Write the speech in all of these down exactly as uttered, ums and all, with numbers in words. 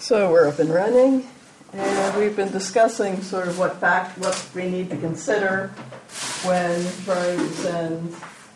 So we're up and running, and we've been discussing sort of what fact, what we need to consider when trying to send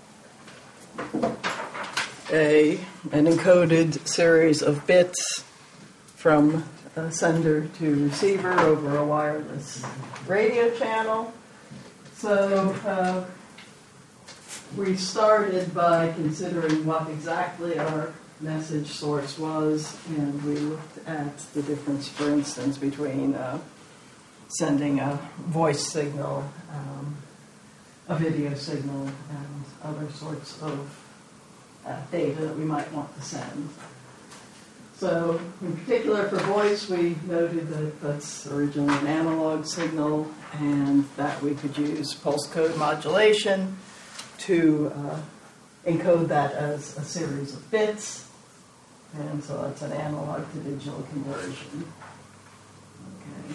a an encoded series of bits from a sender to receiver over a wireless radio channel. So uh, we started by considering what exactly our message source was, and we looked at the difference, for instance, between uh, sending a voice signal, um, a video signal, and other sorts of uh, data that we might want to send. So, in particular for voice, we noted that that's originally an analog signal, and that we could use pulse code modulation to uh, encode that as a series of bits. And so that's an analog to digital conversion. Okay.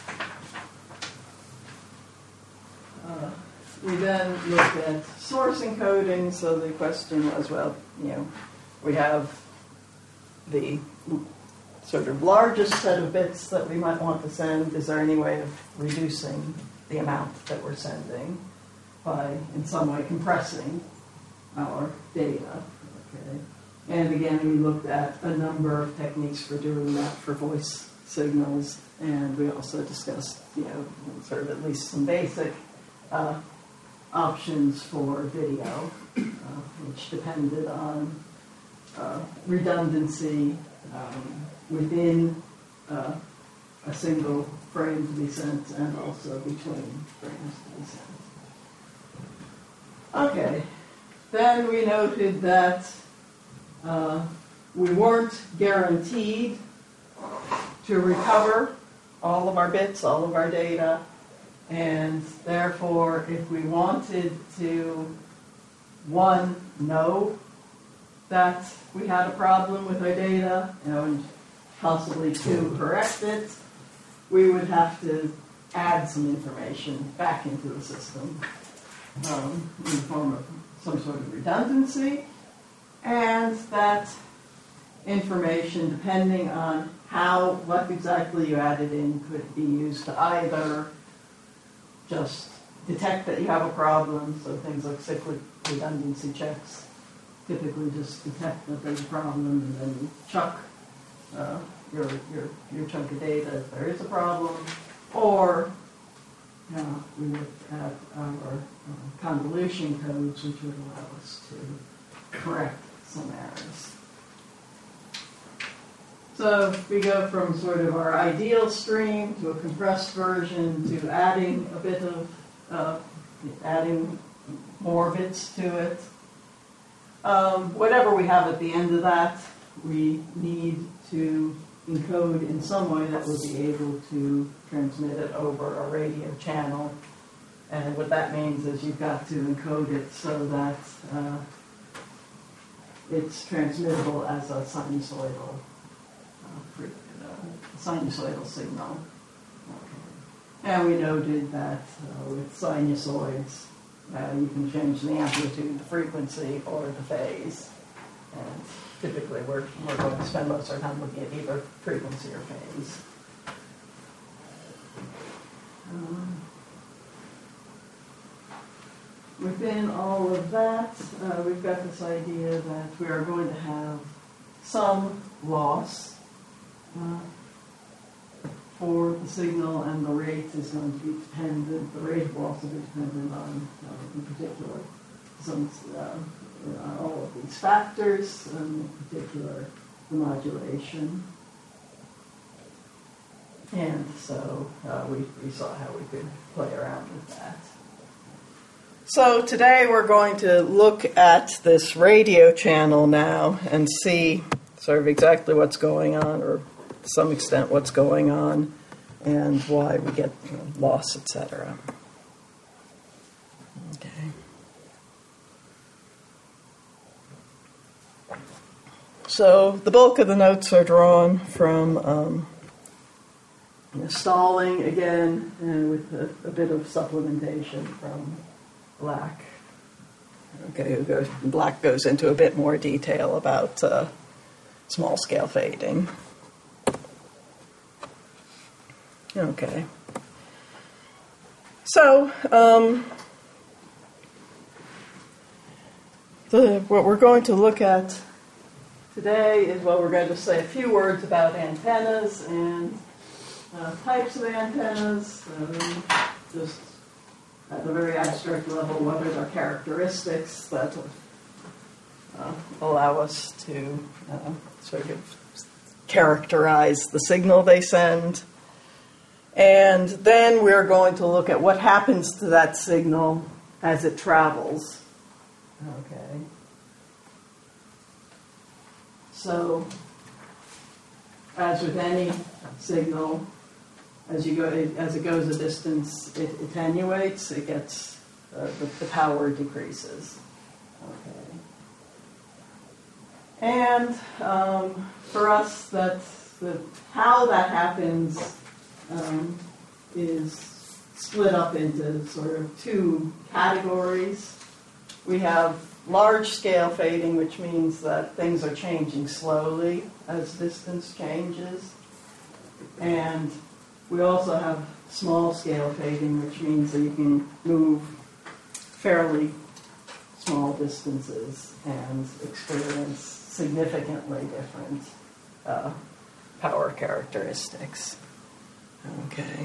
Uh, we then looked at source encoding. So the question was, well, you know, we have the sort of largest set of bits that we might want to send. Is there any way of reducing the amount that we're sending by, in some way, compressing our data? Okay. And again, we looked at a number of techniques for doing that for voice signals, and we also discussed, you know, sort of at least some basic uh, options for video, uh, which depended on uh, redundancy um, within uh, a single frame to be sent and also between frames to be sent. Okay, then we noted that Uh, we weren't guaranteed to recover all of our bits, all of our data, and therefore, if we wanted to, one, know that we had a problem with our data, you know, and possibly two, correct it, we would have to add some information back into the system um, in the form of some sort of redundancy. And that information, depending on how, what exactly you added in, could be used to either just detect that you have a problem, so things like cyclic redundancy checks typically just detect that there's a problem and then you chuck uh, your, your, your chunk of data if there is a problem, or uh, we looked at our uh, convolution codes, which would allow us to correct some errors. So we go from sort of our ideal stream to a compressed version to adding a bit of, uh, adding more bits to it. Um, whatever we have at the end of that, we need to encode in some way that will be able to transmit it over a radio channel. And what that means is you've got to encode it so that uh, it's transmittable as a sinusoidal, uh, sinusoidal signal. Okay. And we noted that uh, with sinusoids, uh, you can change the amplitude, the frequency, or the phase. And typically, we're, we're going to spend most of our time looking at either frequency or phase. Um, Within all of that, uh, we've got this idea that we are going to have some loss uh, for the signal, and the rate is going to be dependent, the rate of loss will be dependent on, uh, in particular, some, uh, on all of these factors, and in particular, the modulation. And so uh, we, we saw how we could play around with that. So today we're going to look at this radio channel now and see sort of exactly what's going on, or to some extent what's going on, and why we get, you know, loss, et cetera. Okay. So the bulk of the notes are drawn from um, Stalling again, and with a, a bit of supplementation from Black. Okay, who goes, Black goes into a bit more detail about uh, small-scale fading. Okay. So, um, the, what we're going to look at today is, well, we're going to say a few words about antennas and uh, types of antennas, um, just at a very abstract level, what are their characteristics that uh, allow us to uh, sort of characterize the signal they send. And then we're going to look at what happens to that signal as it travels. Okay. So, as with any signal, as you go, as it goes a distance, it attenuates. It gets uh, the, the power decreases. Okay. And um, for us, that's the, how that happens um, is split up into sort of two categories. We have large-scale fading, which means that things are changing slowly as distance changes. And we also have small-scale fading, which means that you can move fairly small distances and experience significantly different uh, power characteristics. Okay.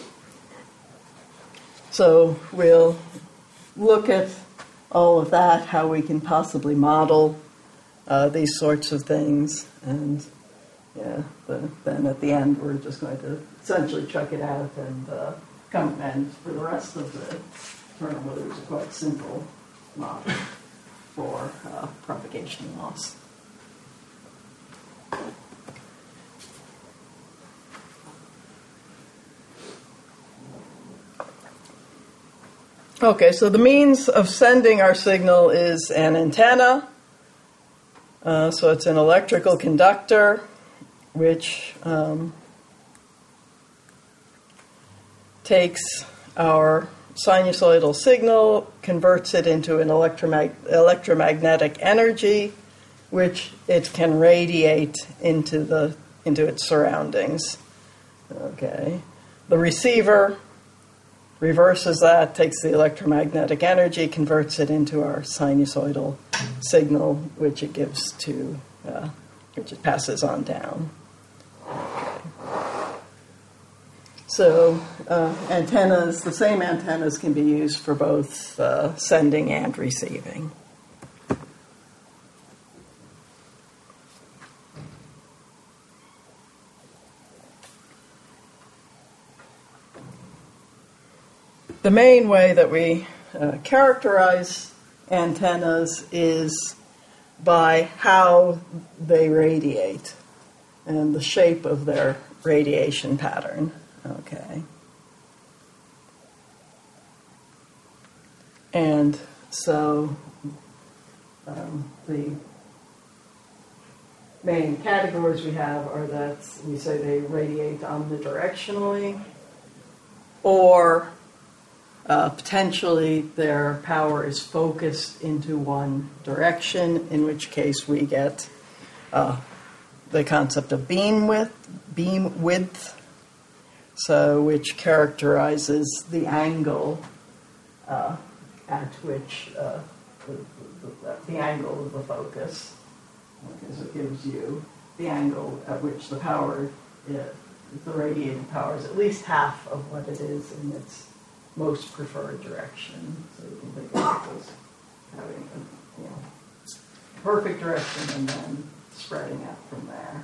So we'll look at all of that, how we can possibly model uh, these sorts of things, and yeah, the, then at the end we're just going to essentially chuck it out and uh, come and for the rest of the term, well, there's a quite simple model for uh, propagation loss. Okay, so the means of sending our signal is an antenna. Uh, so it's an electrical conductor, which um, takes our sinusoidal signal, converts it into an electromag- electromagnetic energy, which it can radiate into the into its surroundings. Okay, the receiver reverses that, takes the electromagnetic energy, converts it into our sinusoidal signal, which it gives to, uh, which it passes on down. Okay. So uh, antennas, the same antennas can be used for both uh, sending and receiving. The main way that we uh, characterize antennas is by how they radiate and the shape of their radiation pattern. Okay. And so um, the main categories we have are that we say they radiate omnidirectionally, or Uh, potentially their power is focused into one direction, in which case we get uh, the concept of beam width, beam width, so which characterizes the angle uh, at which uh, the, the, the angle of the focus, because it gives you the angle at which the power, uh, the radiated power is at least half of what it is in its most preferred direction. So you can think of it as having a you know, perfect direction and then spreading out from there.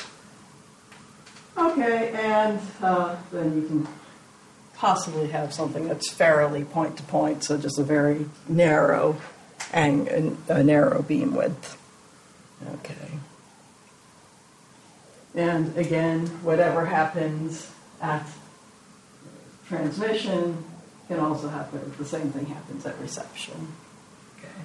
Okay, and uh, then you can possibly have something that's fairly point to point, so just a very narrow, ang- a narrow beam width. Okay. And again, whatever happens at transmission can also happen, the same thing happens at reception. Okay.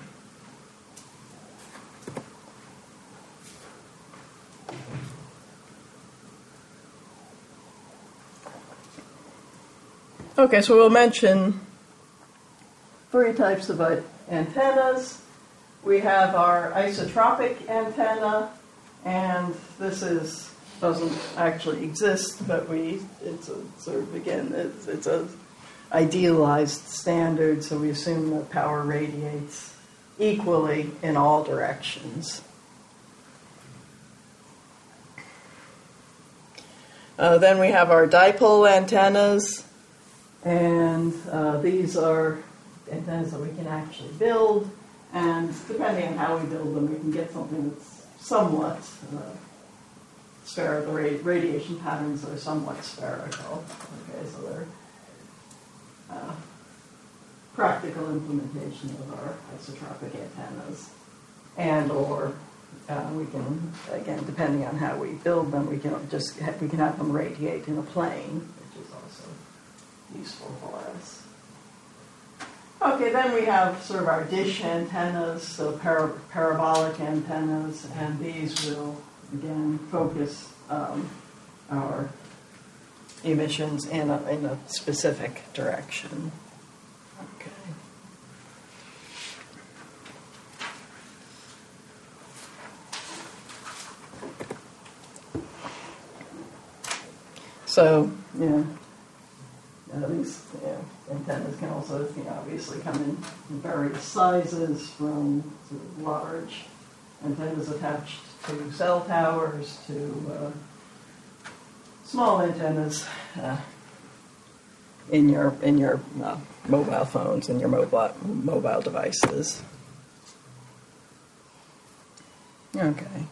Okay, so we'll mention three types of antennas. We have our isotropic antenna, and this is doesn't actually exist, but we, it's a sort of, again, it's, it's a idealized standard, so we assume that power radiates equally in all directions. Uh, then we have our dipole antennas, and uh, these are antennas that we can actually build, and depending on how we build them, we can get something that's somewhat uh, spherical. The radiation patterns are somewhat spherical. Okay, so they're uh, practical implementation of our isotropic antennas, and or uh, we can, again, depending on how we build them, we can just ha- we can have them radiate in a plane, which is also useful for us. Okay, then we have sort of our dish antennas, so para- parabolic antennas, and these will, again, focus um, our emissions in a, in a specific direction. Okay. So, yeah. Uh, these yeah, antennas can also, you know, obviously come in various sizes, from sort of large antennas attached to cell towers to uh, small antennas uh, in your in your uh, mobile phones and your mobile mobile devices. Okay.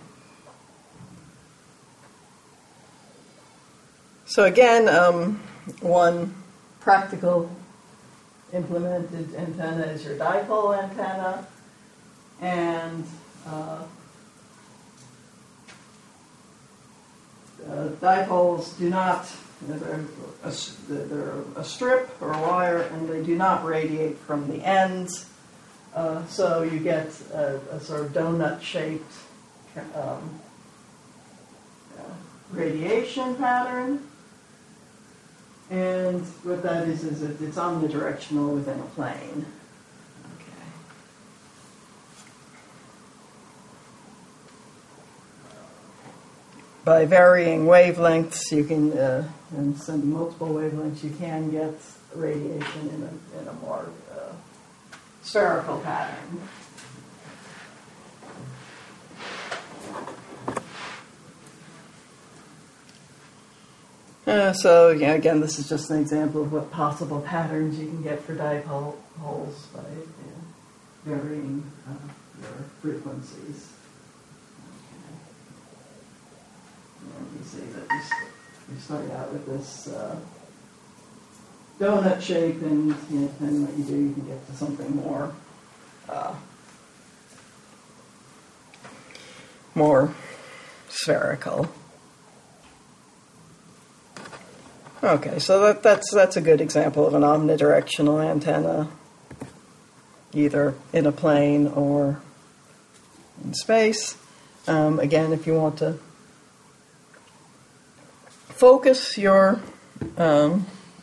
So again, um, one practical implemented antenna is your dipole antenna, and uh, uh, dipoles do not, they're a, they're a strip or a wire, and they do not radiate from the ends, uh, so you get a, a sort of donut-shaped um, uh, radiation pattern. And what that is, is that it's omnidirectional within a plane. Okay. By varying wavelengths, you can, uh, and sending multiple wavelengths, you can get radiation in a, in a more uh, spherical pattern. Uh, so, yeah, again, this is just an example of what possible patterns you can get for dipoles by you know, varying uh, your frequencies. Okay. And you see that you, st- you start out with this uh, donut shape, and you know, depending on what you do, you can get to something more, uh, more spherical. Okay, so that, that's that's a good example of an omnidirectional antenna, either in a plane or in space. Um, again, if you want to focus your um,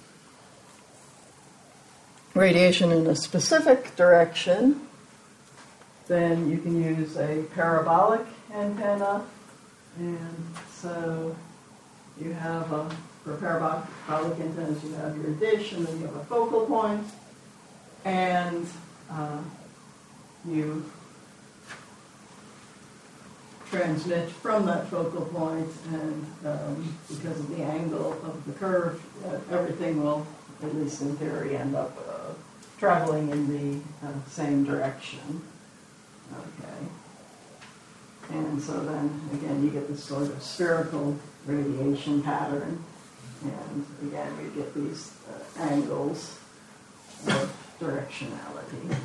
radiation in a specific direction, then you can use a parabolic antenna. And so you have a For parabolic antennas, you have your dish, and then you have a focal point, and uh, you transmit from that focal point, and um, because of the angle of the curve, uh, everything will, at least in theory, end up uh, traveling in the uh, same direction. Okay. And so then, again, you get this sort of spherical radiation pattern. And again, we get these uh, angles of directionality.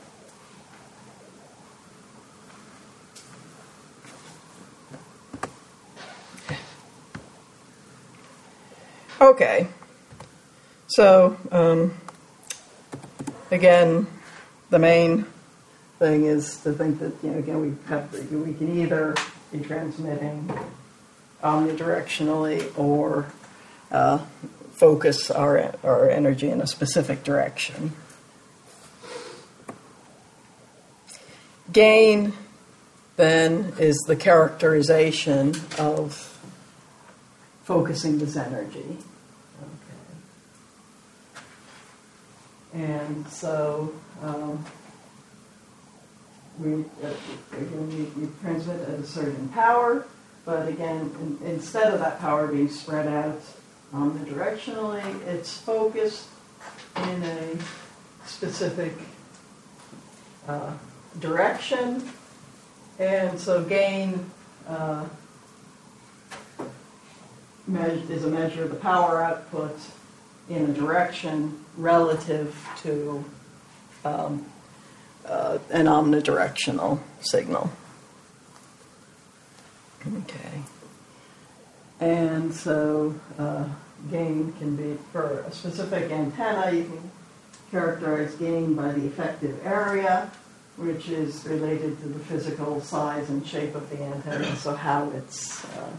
Okay, so um, again, the main thing is to think that, you know, again, we have we can either be transmitting omnidirectionally or Uh, focus our our energy in a specific direction. Gain, then, is the characterization of focusing this energy. Okay. And so um, we, uh, again, we, we transmit at a certain power, but again, in, instead of that power being spread out omnidirectionally, it's focused in a specific uh, direction. And so gain uh, me- is a measure of the power output in a direction relative to um, uh, an omnidirectional signal. Okay. And so uh, gain can be, for a specific antenna, you can characterize gain by the effective area, which is related to the physical size and shape of the antenna, so how it's uh,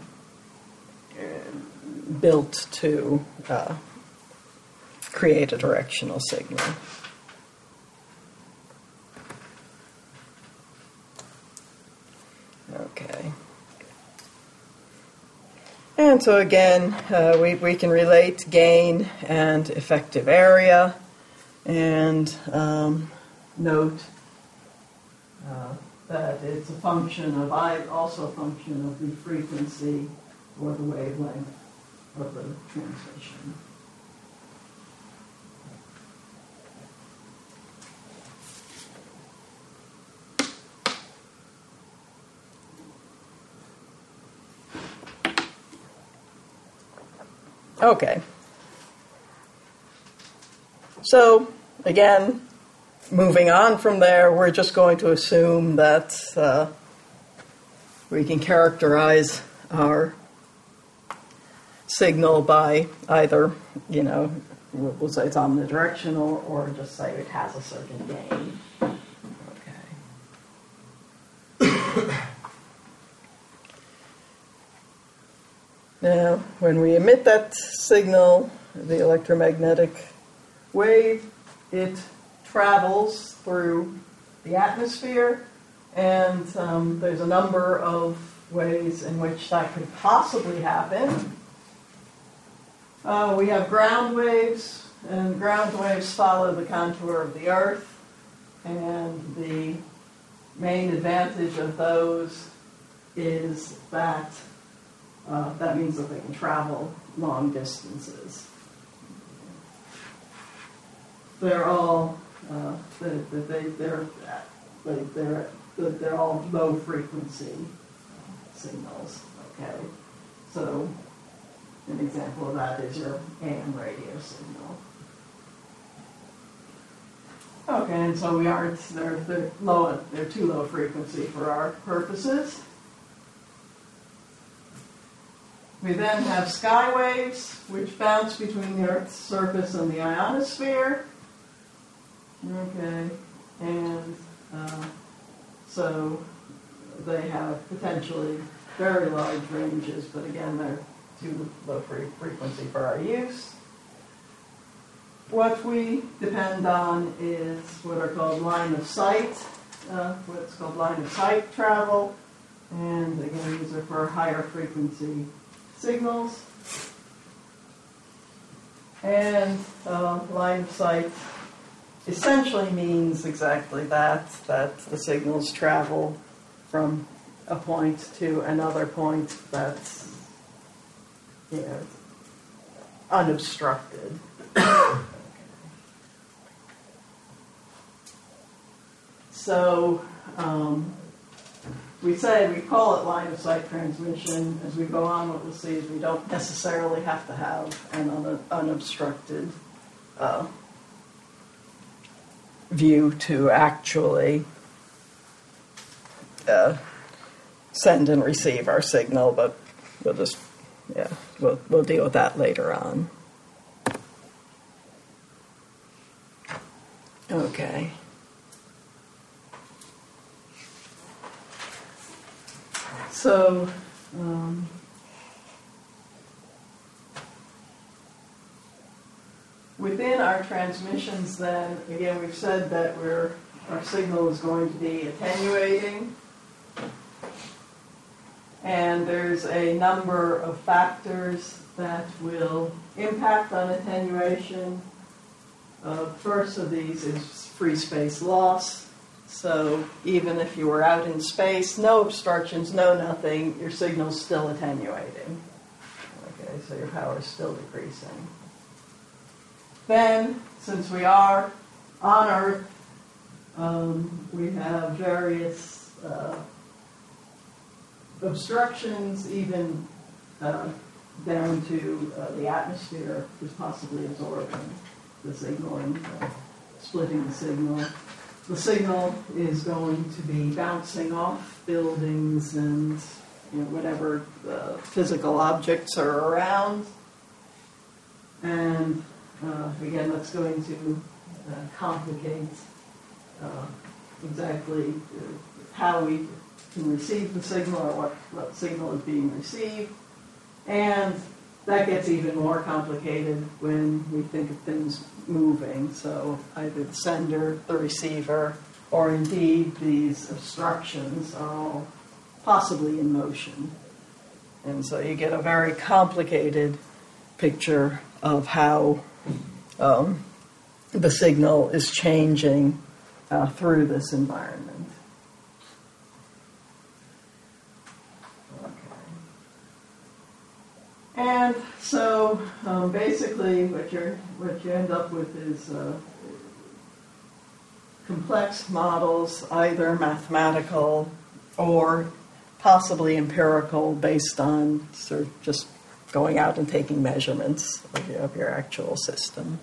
built to uh, create a directional signal. Okay. And so again, uh, we, we can relate gain and effective area, and um, note uh, that it's a function of, I also a function of the frequency or the wavelength of the transmission. Okay. So, again, moving on from there, we're just going to assume that uh, we can characterize our signal by either, you know, we'll say it's omnidirectional, or just say it has a certain gain. Okay. Now, when we emit that signal, the electromagnetic wave, it travels through the atmosphere, and um, there's a number of ways in which that could possibly happen. Uh, we have ground waves, and ground waves follow the contour of the Earth, and the main advantage of those is that uh, that means that they can travel long distances. They're all uh, they, they, they're they, they're they're all low frequency signals. Okay, so an example of that is your A M radio signal. Okay, and so we aren't they're they're low they're too low frequency for our purposes. We then have sky waves, which bounce between the Earth's surface and the ionosphere. Okay, and uh, so they have potentially very large ranges, but again, they're too low frequency for our use. What we depend on is what are called line of sight, uh, what's called line of sight travel, and again, these are for higher frequency signals. And uh, line of sight essentially means exactly that, that the signals travel from a point to another point that's, you know, unobstructed. So um, we say, we call it line of sight transmission. As we go on, what we'll see is we don't necessarily have to have an un- unobstructed uh, view to actually uh, send and receive our signal, but we'll just, yeah, we'll, we'll deal with that later on. Okay. So, um, within our transmissions then, again, we've said that we're, our signal is going to be attenuating. And there's a number of factors that will impact on attenuation. Uh, first of these is free space loss. So even if you were out in space, no obstructions, no nothing, your signal's still attenuating. Okay, so your power is still decreasing. Then, since we are on Earth, um, we have various uh, obstructions, even uh, down to uh, the atmosphere is possibly absorbing the signal and uh, splitting the signal. The signal is going to be bouncing off buildings and you know, whatever uh, physical objects are around. And uh, again, that's going to uh, complicate uh, exactly uh, how we can receive the signal or what, what signal is being received. And that gets even more complicated when we think of things moving. So either the sender, the receiver, or indeed these obstructions are all possibly in motion. And so you get a very complicated picture of how um, the signal is changing uh, through this environment. And so, um, basically, what you're what you end up with is uh, complex models, either mathematical or possibly empirical, based on sort of just going out and taking measurements of your, of your actual system.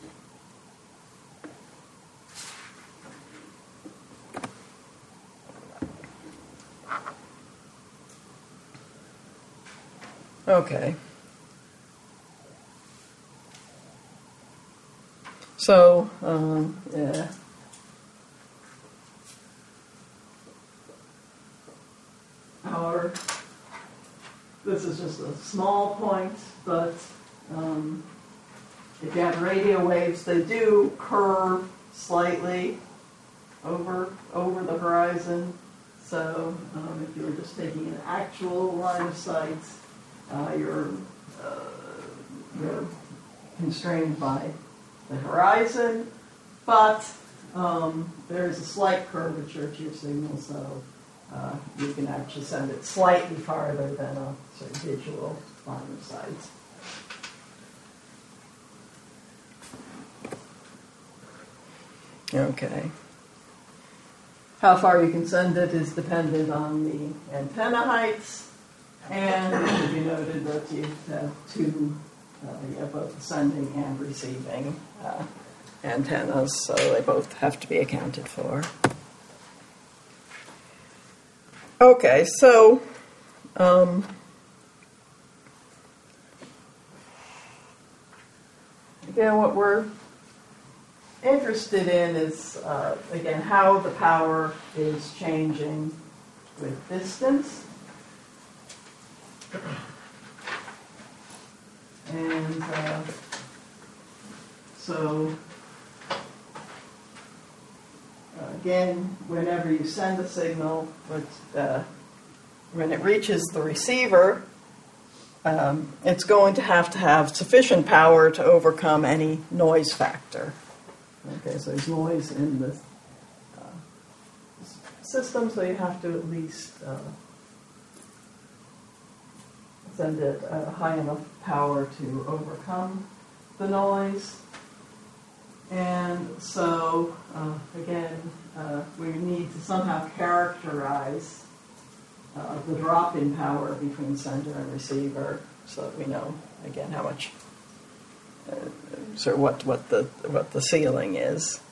Okay. So, um, yeah. Our, this is just a small point, but um, if you have radio waves, they do curve slightly over, over the horizon. So um, if you were just taking an actual line of sight, Uh, you're, uh, you're constrained by the horizon, but um, there's a slight curvature to your signal, so uh, you can actually send it slightly farther than a sort of visual line of sight. Okay. How far you can send it is dependent on the antenna heights. And it should be noted that you have two, uh, you have both sending and receiving uh, antennas, so they both have to be accounted for. Okay, so um, again, what we're interested in is, uh, again, how the power is changing with distance. And uh, so, again, whenever you send a signal, but, uh, when it reaches the receiver, um, it's going to have to have sufficient power to overcome any noise factor. Okay, so there's noise in the uh, system, so you have to at least uh, send it uh, high enough power to overcome the noise. And so, uh, again, uh, we need to somehow characterize uh, the drop in power between sender and receiver, so that we know, again, how much, uh, sort of what, what the what the ceiling is.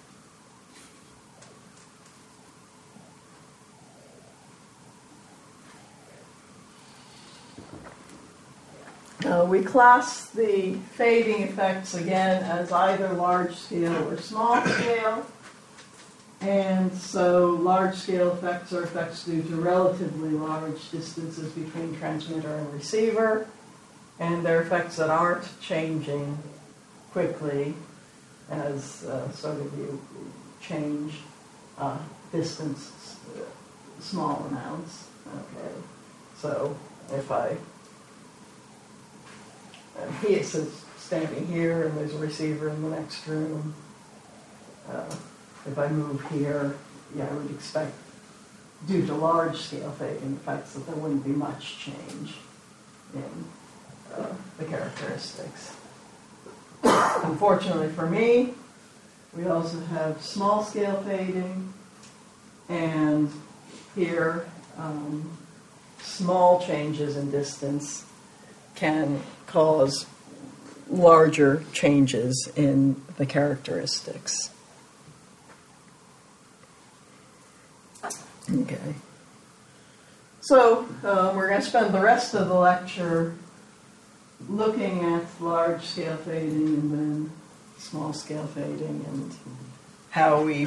Uh, we class the fading effects again as either large scale or small scale. And so large scale effects are effects due to relatively large distances between transmitter and receiver. And they're effects that aren't changing quickly as uh, sort of you change uh, distance uh, small amounts. Okay. So if I, and he is standing here and there's a receiver in the next room. Uh, if I move here, yeah, I would expect, due to large scale fading effects, that there wouldn't be much change in uh, the characteristics. Unfortunately for me, we also have small scale fading, and here um, small changes in distance can cause larger changes in the characteristics. Okay. So uh, we're going to spend the rest of the lecture looking at large scale fading and then small scale fading and how we,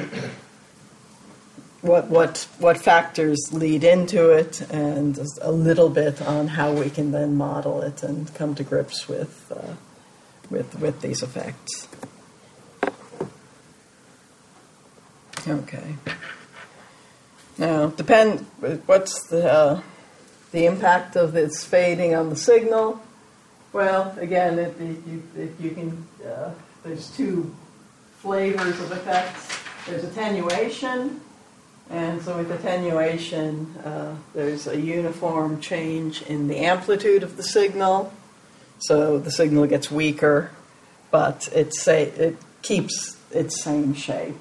what what what factors lead into it, and a little bit on how we can then model it and come to grips with uh, with with these effects. Okay. Now, depend. What's the uh, the impact of this fading on the signal? Well, again, if, if you if you can, uh, there's two flavors of effects. There's attenuation, and so with attenuation, uh, there's a uniform change in the amplitude of the signal. So the signal gets weaker, but it say it keeps its same shape.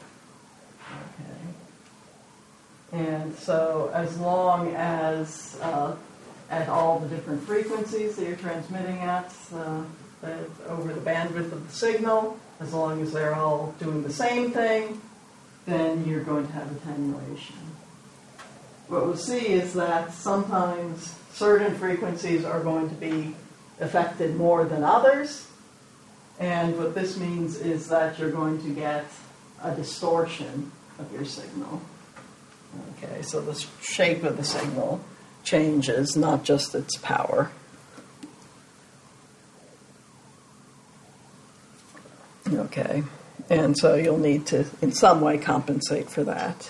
And so as long as uh, at all the different frequencies that you're transmitting at uh, the, over the bandwidth of the signal, as long as they're all doing the same thing, then you're going to have attenuation. What we'll see is that sometimes certain frequencies are going to be affected more than others. And what this means is that you're going to get a distortion of your signal. Okay, so the shape of the signal changes, not just its power. Okay, and so you'll need to, in some way, compensate for that.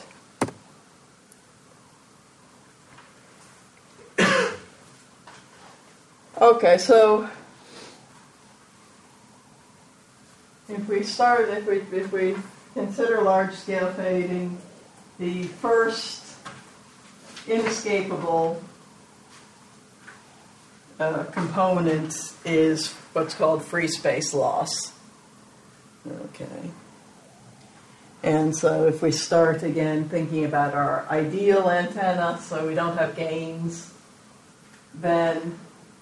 Okay, so if we start, if we if we consider large-scale fading, the first inescapable uh, component is what's called free space loss. Okay. And so if we start again thinking about our ideal antenna, so we don't have gains, then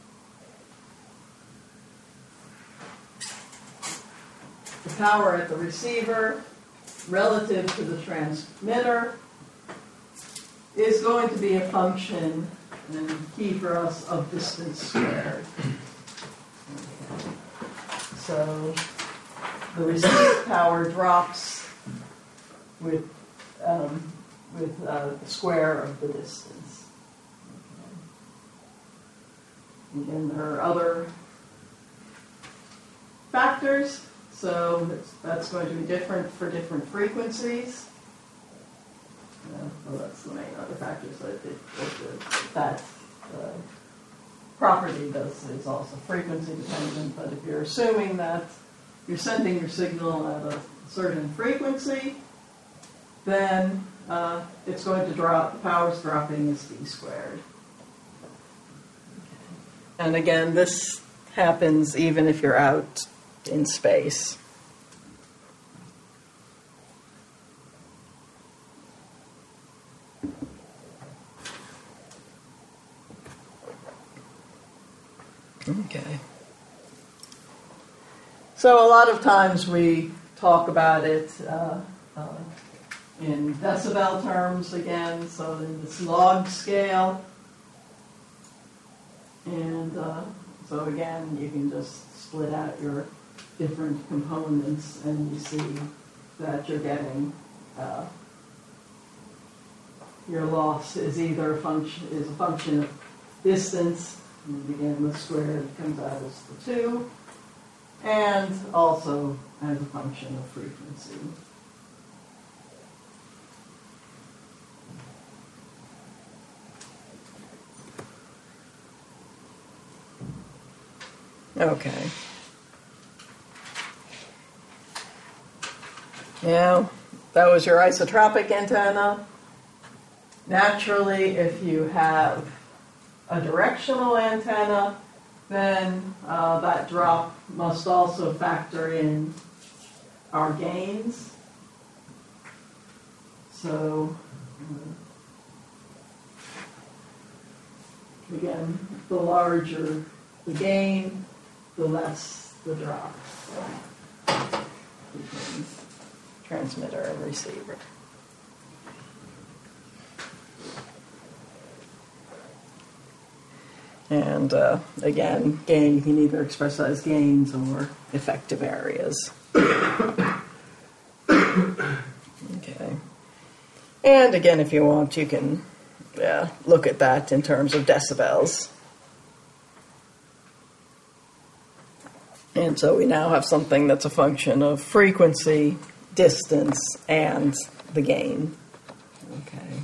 the power at the receiver relative to the transmitter is going to be a function, and key for us, of distance squared. Okay. So the receive power drops with um, with uh, the square of the distance. Okay. Again, there are other factors. So that's going to be different for different frequencies. Uh, well, that's the main other factor. So it, it, it, that uh, property does is also frequency dependent. But if you're assuming that you're sending your signal at a certain frequency, then uh, it's going to drop. The power's dropping is d squared. Okay. And again, this happens even if you're out in space. Okay. So a lot of times we talk about it uh, uh, in decibel terms again, so in this log scale. And uh, so again, you can just split out your different components, and you see that you're getting uh, your loss is either a function is a function of distance, and again the square comes out as the two, and also as a function of frequency. Okay. Now, that was your isotropic antenna. Naturally, if you have a directional antenna, then uh, that drop must also factor in our gains. So, uh, again, the larger the gain, the less the drop between transmitter and receiver. And uh, again, gain, you can either express that as gains or effective areas. Okay. And again, if you want, you can yeah, look at that in terms of decibels. And so we now have something that's a function of frequency, distance, and the gain. Okay.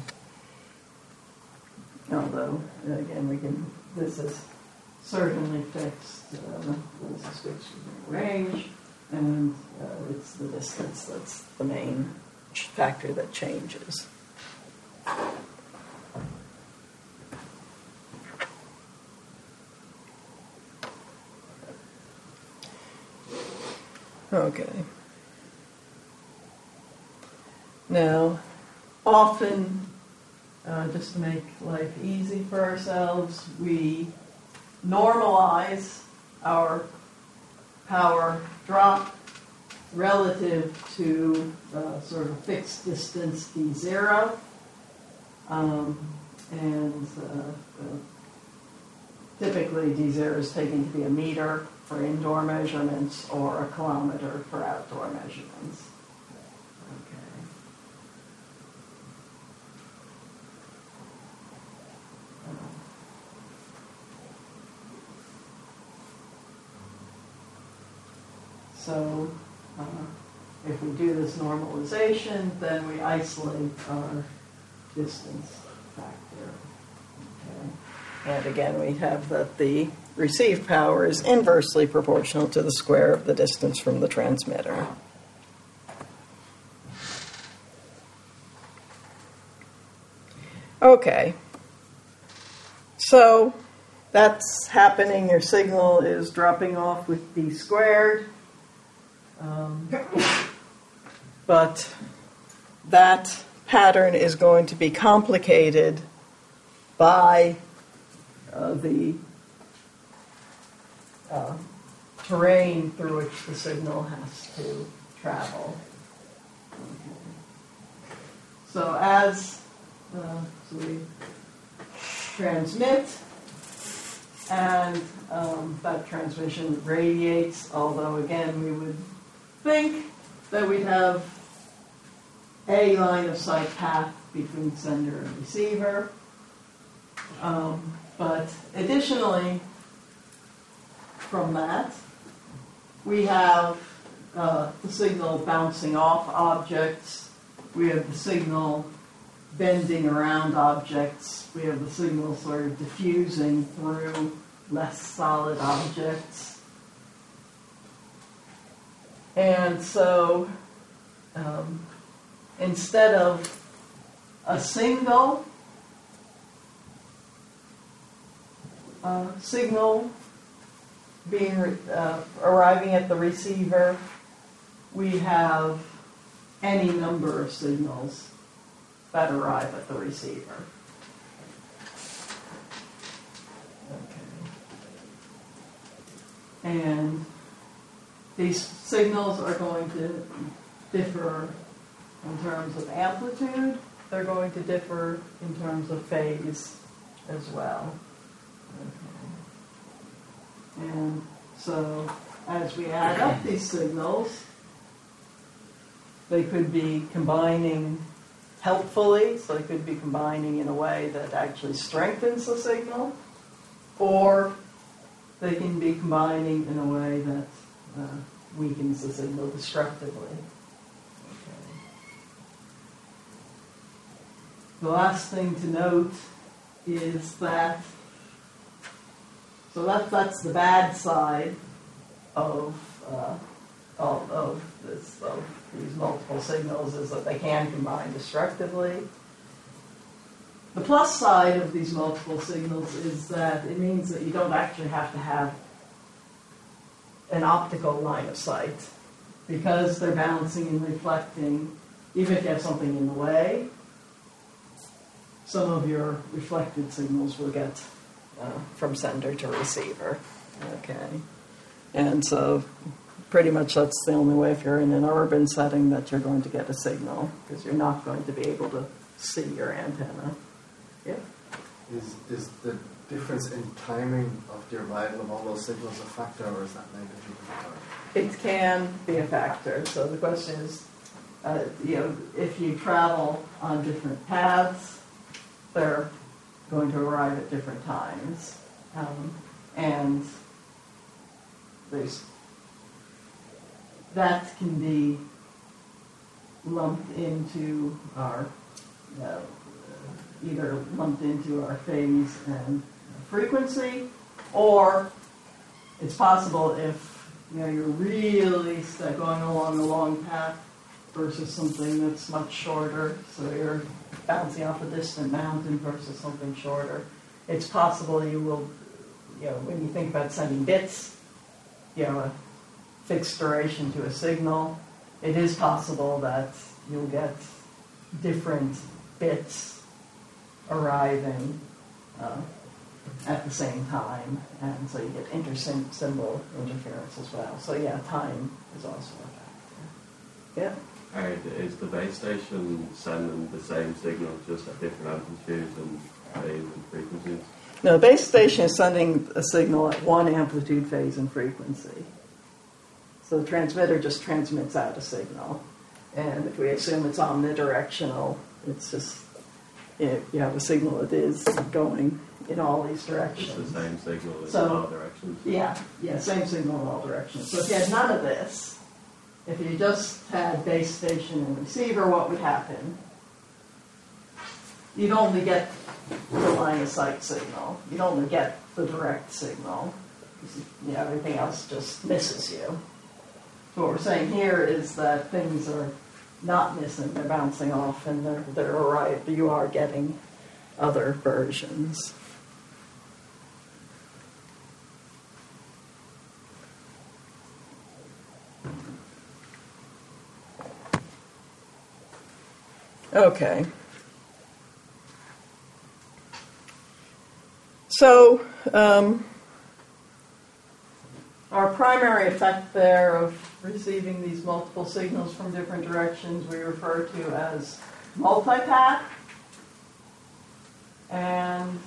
Although, again, we can, this is certainly fixed. Uh, this is fixed with range, and uh, it's the distance that's the main factor that changes. Okay. Now, often, uh, just to make life easy for ourselves, we normalize our power drop relative to uh, sort of fixed distance d zero. Um, and uh, uh, typically d zero is taken to be a meter for indoor measurements or a kilometer for outdoor measurements. Okay. So uh, if we do this normalization, then we isolate our distance factor. Okay. And again, we have that the received power is inversely proportional to the square of the distance from the transmitter. Okay. So that's happening. Your signal is dropping off with d squared. Um, but that pattern is going to be complicated by uh, the uh, terrain through which the signal has to travel. Okay. So as uh, so we transmit, and um, that transmission radiates, although again we would think that we'd have a line of sight path between sender and receiver. Um, but additionally, from that, we have uh, the signal bouncing off objects. We have the signal bending around objects. We have the signal sort of diffusing through less solid objects. And so um, instead of a single uh, signal being uh, arriving at the receiver, we have any number of signals that arrive at the receiver. Okay. And these signals are going to differ in terms of amplitude. They're going to differ in terms of phase as well. Okay. And so as we add up these signals, they could be combining helpfully, so they could be combining in a way that actually strengthens the signal, or they can be combining in a way that uh, weakens the signal destructively. Okay. The last thing to note is that, So that, that's the bad side of, uh, of, of, this, of these multiple signals, is that they can combine destructively. The plus side of these multiple signals is that it means that you don't actually have to have an optical line of sight, because they're bouncing and reflecting. Even if you have something in the way, some of your reflected signals will get uh, from sender to receiver. Okay. And so pretty much that's the only way, if you're in an urban setting, that you're going to get a signal, because you're not going to be able to see your antenna. Yeah. Is, is the difference in timing of the arrival of all those signals a factor, or is that negligible? It can be a factor. So the question is, uh, you know, if you travel on different paths, they're going to arrive at different times. Um, and there's, that can be lumped into our, uh, either lumped into our phase and frequency, or it's possible if, you know, you're really stuck going along a long path versus something that's much shorter, so you're bouncing off a distant mountain versus something shorter. It's possible you will, you know, when you think about sending bits, you know, a fixed duration to a signal, it is possible that you'll get different bits arriving uh, at the same time, and so you get inter-symbol interference as well. So yeah, time is also a factor. Yeah. Alright, is the base station sending the same signal just at different amplitudes and phase and frequencies? No, the base station is sending a signal at one amplitude, phase, and frequency. So the transmitter just transmits out a signal. And if we assume it's omnidirectional, it's just, you you have a signal that is going in all these directions. It's the same signal in So, all directions? Yeah, yeah, same signal in all directions. So if you had none of this, if you just had base station and receiver, what would happen? You'd only get the line of sight signal. You'd only get the direct signal. You know, everything else just misses you. So what we're saying here is that things are not missing, they're bouncing off, and they're, they're right, you are getting other versions. Okay. So, um, our primary effect there of receiving these multiple signals from different directions we refer to as multipath. And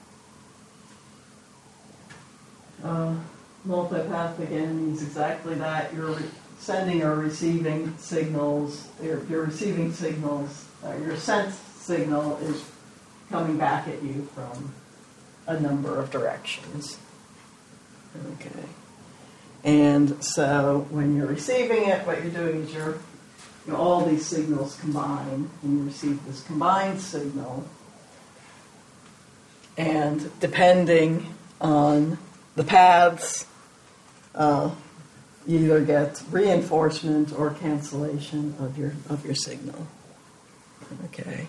uh, multipath, again, means exactly that. You're re- sending or receiving signals. You're, you're receiving signals. Uh, your sent signal is coming back at you from a number of directions. Okay. And so when you're receiving it, what you're doing is you're, you know, all these signals combine, and you receive this combined signal. And depending on the paths, uh, you either get reinforcement or cancellation of your of your signal. Okay.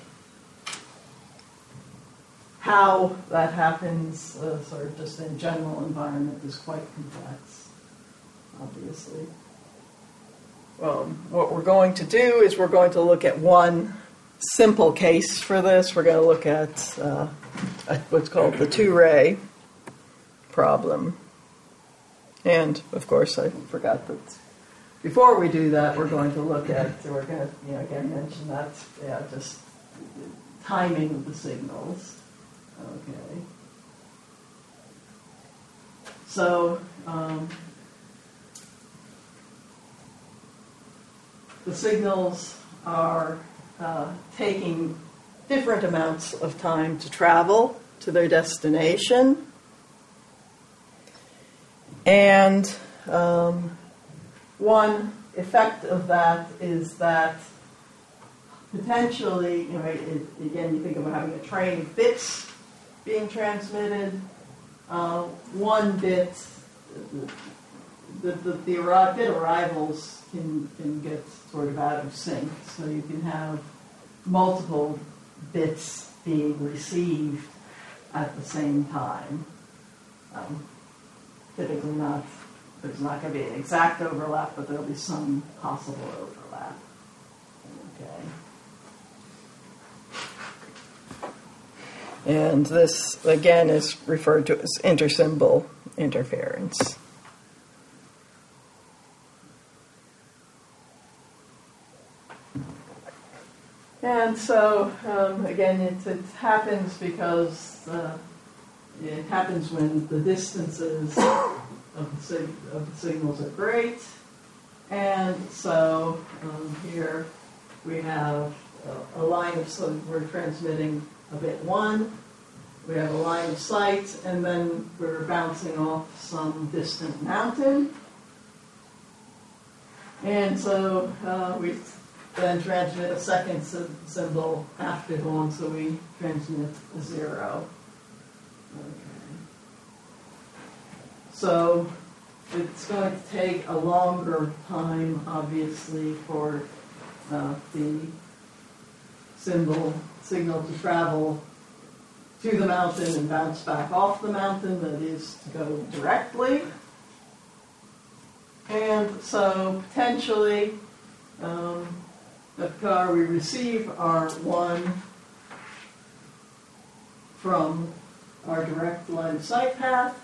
How that happens, uh, sort of just in general environment, is quite complex, obviously. Well, what we're going to do is we're going to look at one simple case for this. We're going to look at uh, what's called the two-ray problem. And, of course, I forgot that before we do that, we're going to look at, we're going to, you know, again, mention that, yeah, just timing of the signals. Okay. So, um, the signals are uh, taking different amounts of time to travel to their destination. And um, one effect of that is that potentially, you know, it, again, you think about having a train of bits being transmitted. uh, one bit, the, the, the arri- bit arrivals can, can get sort of out of sync. So you can have multiple bits being received at the same time. Um, typically not, there's not going to be an exact overlap, but there'll be some possible overlap. Okay. And this, again, is referred to as intersymbol interference. And so, um, again, it, it happens because uh, it happens when the distances of the, sig- of the signals are great. And so um, here we have a, a line of, so we're transmitting a bit one, we have a line of sight, and then we're bouncing off some distant mountain. And so uh, we then transmit a second sy- symbol after the one, so we transmit a zero. Okay. So it's going to take a longer time, obviously, for uh, the symbol signal to travel to the mountain and bounce back off the mountain than it is to go directly. And so potentially, um, the power we receive are one from our direct line of sight path.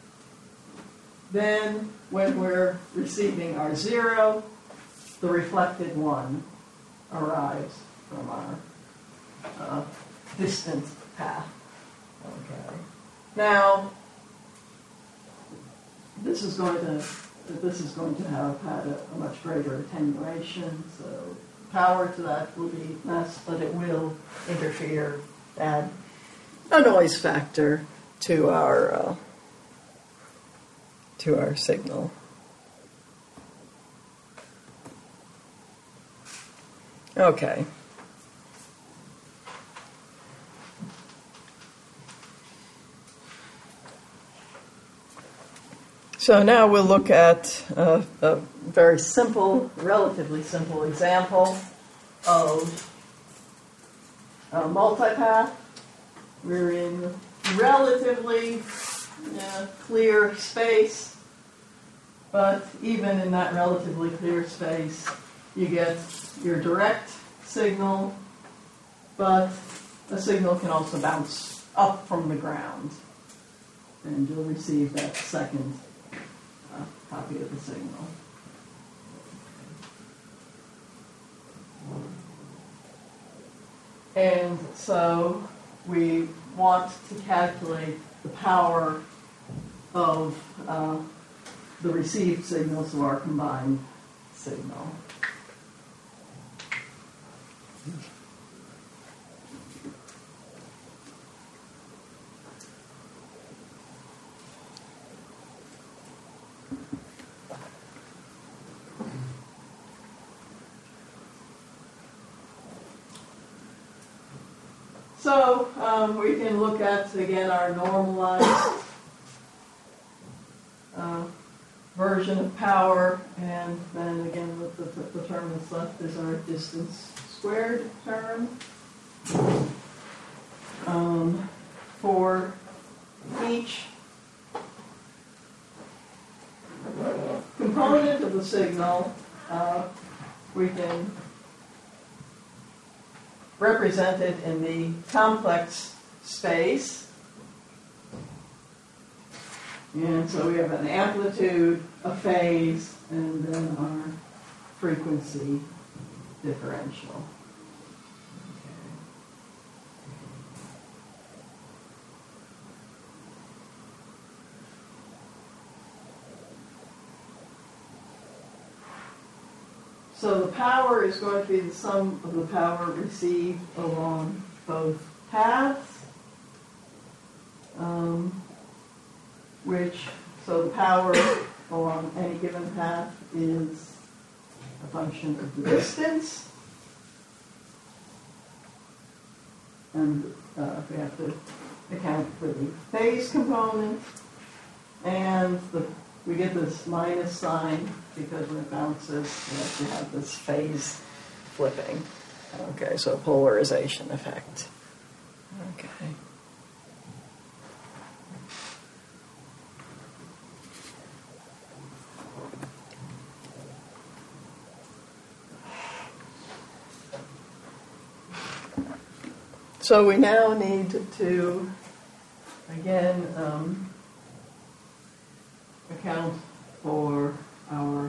Then, when we're receiving our zero, the reflected one arrives from our uh, distant path. Okay. Now, this is going to this is going to have had a, a much greater attenuation, so power to that will be less, but it will interfere, add a noise factor to our uh, to our signal. Okay. So now we'll look at uh, a very simple, relatively simple example of a multipath. We're in relatively uh, clear space, but even in that relatively clear space, you get your direct signal, but a signal can also bounce up from the ground, and you'll receive that second uh, copy of the signal. And so we want to calculate the power of uh, the received signal to our combined signal. So um, we can look at, again, our normalized uh, version of power, and then again, with the, the term that's left is our distance squared term. Um, for each component of the signal, uh, we can represent it in the complex space. And so we have an amplitude, a phase, and then our frequency differential. Okay. So the power is going to be the sum of the power received along both paths, um, which, so the power along any given path is a function of the distance. And uh, we have to account for the phase component, and the, we get this minus sign because when it bounces, we actually have this phase flipping. Okay, so polarization effect. Okay. So we now need to, again, um, account for our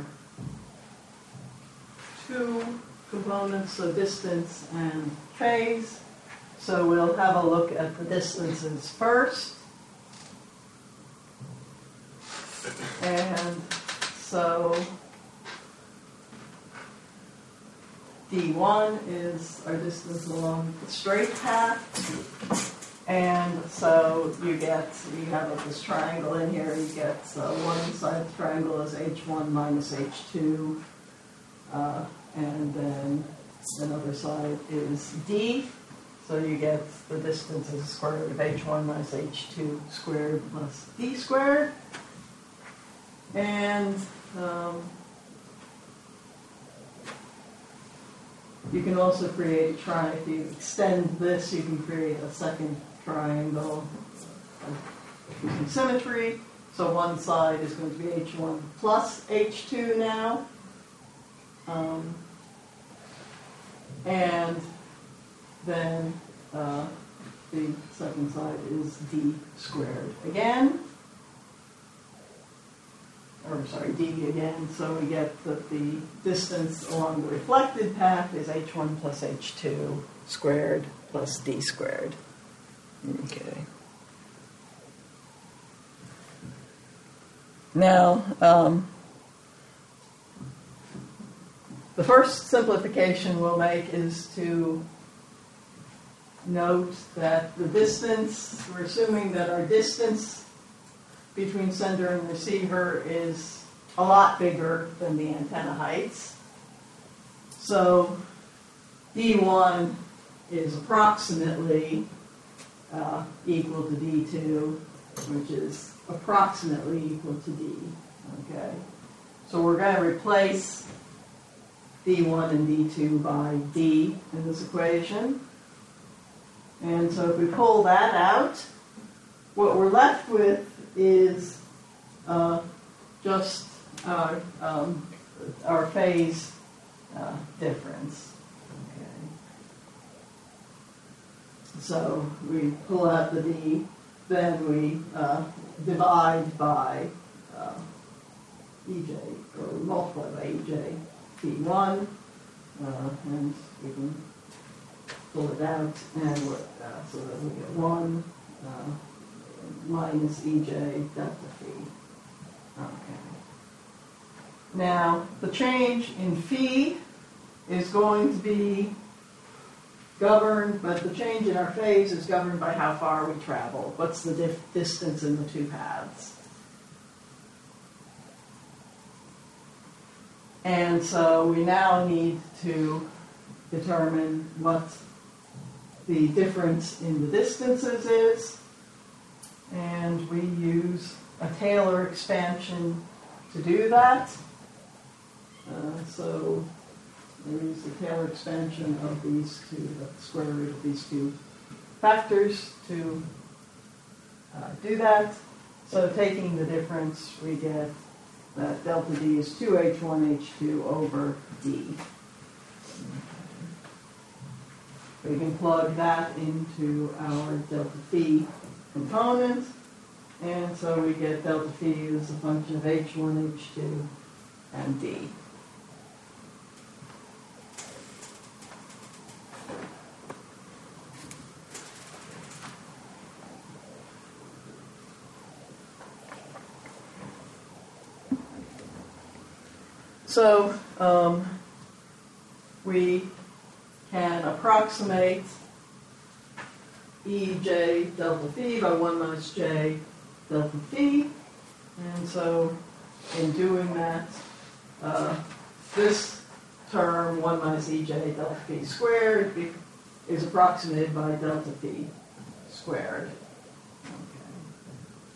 two components, so distance and phase. So we'll have a look at the distances first. And so D one is our distance along the straight path. And so you get, you have like this triangle in here, you get uh, one side of the triangle is H one minus H two, uh, and then another side is D. So you get the distance as the square root of H one minus H two squared plus D squared. And um, you can also create, try, if you extend this, you can create a second triangle using symmetry. So one side is going to be H one plus H two now. Um, and then uh, the second side is D squared again. Or sorry, D again. So we get that the distance along the reflected path is H one plus H two squared plus D squared. Okay. Now, um, the first simplification we'll make is to note that the distance, we're assuming that our distance between sender and receiver is a lot bigger than the antenna heights. So D one is approximately uh, equal to D two, which is approximately equal to D. Okay, so we're going to replace D one and D two by D in this equation. And so if we pull that out, what we're left with is uh, just our, um, our phase uh, difference. Okay. So we pull out the D, then we uh, divide by uh, E J, or multiply by E J, D one, uh, and we can pull it out, and what, uh, so that we get one uh, minus E J delta phi. Okay. Now, the change in phi is going to be governed, but the change in our phase is governed by how far we travel. What's the dif- distance in the two paths? And so we now need to determine what the difference in the distances is. And we use a Taylor expansion to do that. Uh, so we use the Taylor expansion of these two, the square root of these two factors to uh, do that. So taking the difference, we get that delta D is two H one H two over D. We can plug that into our delta phi component, and so we get delta phi is a function of H one H two and D. So um, we can approximate E J delta phi by one minus J delta phi. And so in doing that, uh, this term, one minus E J delta phi squared, is approximated by delta phi squared.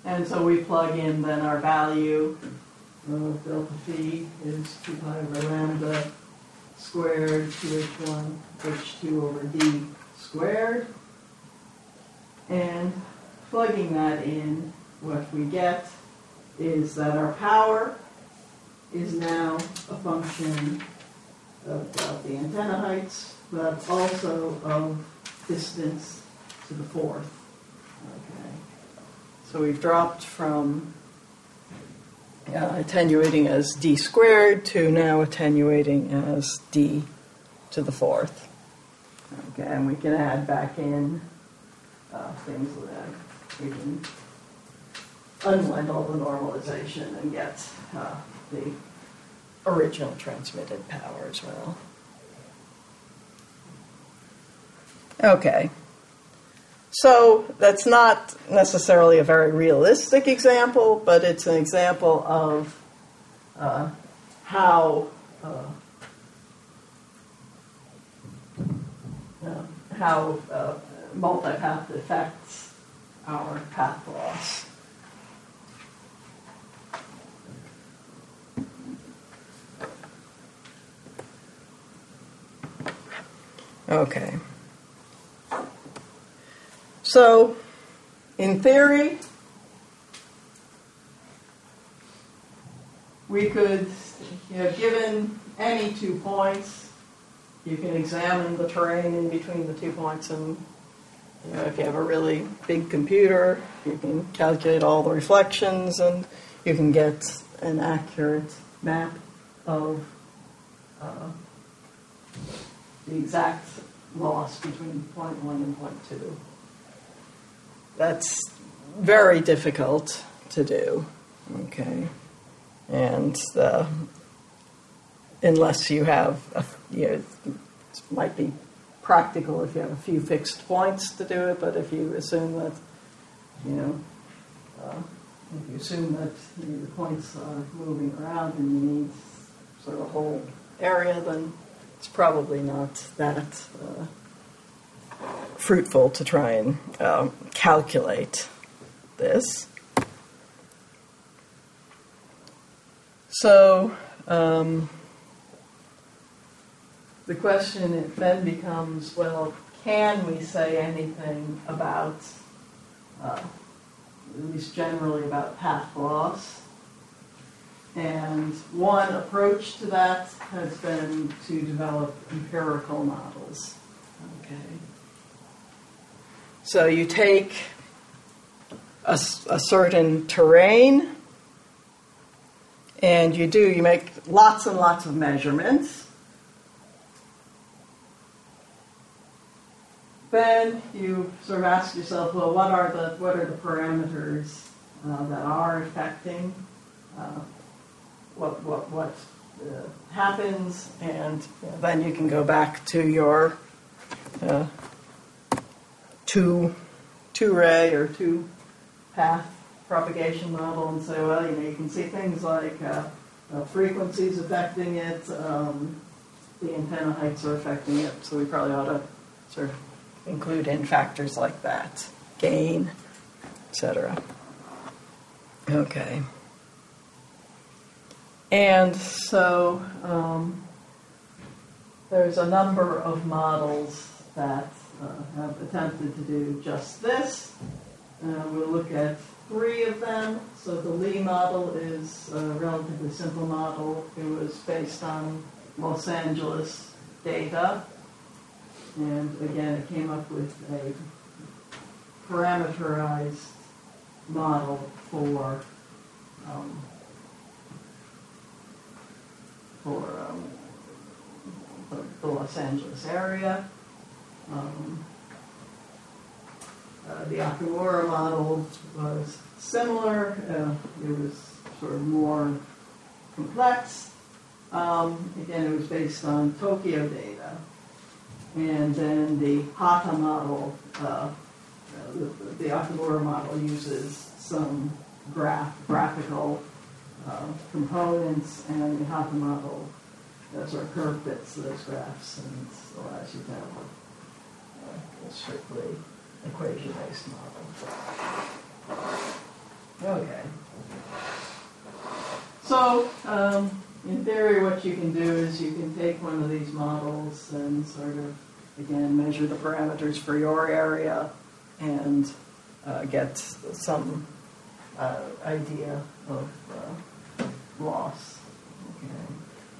And so we plug in then our value of delta phi is two pi over lambda squared two h one h two over d squared. And plugging that in, what we get is that our power is now a function of, of the antenna heights, but also of distance to the fourth. Okay. So we've dropped from uh, attenuating as d squared to now attenuating as d to the fourth. Okay, and we can add back in uh, things that we can unwind all the normalization and get uh, the original transmitted power as well. Okay. So that's not necessarily a very realistic example, but it's an example of uh, how uh, uh, how uh, multipath affects our path loss. Okay. So, in theory, we could, you know, given any two points, you can examine the terrain in between the two points, and you know, if you have a really big computer, you can calculate all the reflections, and you can get an accurate map of uh, the exact loss between point one and point two. That's very difficult to do, okay? And uh, unless you have, a, you know, it might be practical if you have a few fixed points to do it, but if you assume that, you know, uh, if you assume that you know, the points are moving around and you need sort of a whole area, then it's probably not that uh, fruitful to try and um, calculate this. So um, the question then becomes, well, can we say anything about, uh, at least generally about path loss? And one approach to that has been to develop empirical models. Okay. So you take a, a certain terrain, and you do, you make lots and lots of measurements. Then you sort of ask yourself, well, what are the what are the parameters uh, that are affecting uh, what what what uh, happens, and you know, then you can go back to your uh, two two ray or two path propagation model and say, well, you know, you can see things like uh, uh, frequencies affecting it, um, the antenna heights are affecting it, so we probably ought to sort of include in factors like that, gain, et cetera. Okay. And so um, there's a number of models that uh, have attempted to do just this. Uh, we'll look at three of them. So the Lee model is a relatively simple model. It was based on Los Angeles data. And again, it came up with a parameterized model for um, for um, the, the Los Angeles area. Um, uh, the Okumura model was similar. Uh, it was sort of more complex. Um, again, it was based on Tokyo data. And then the Hata model, uh, the, the Okumura model uses some graph, graphical uh, components, and the Hata model uh, sort of curve fits those graphs and allows you to have a, a strictly equation-based model. Okay. So, um, in theory, what you can do is you can take one of these models and sort of, again, measure the parameters for your area and uh, get some uh, idea of uh, loss. Okay.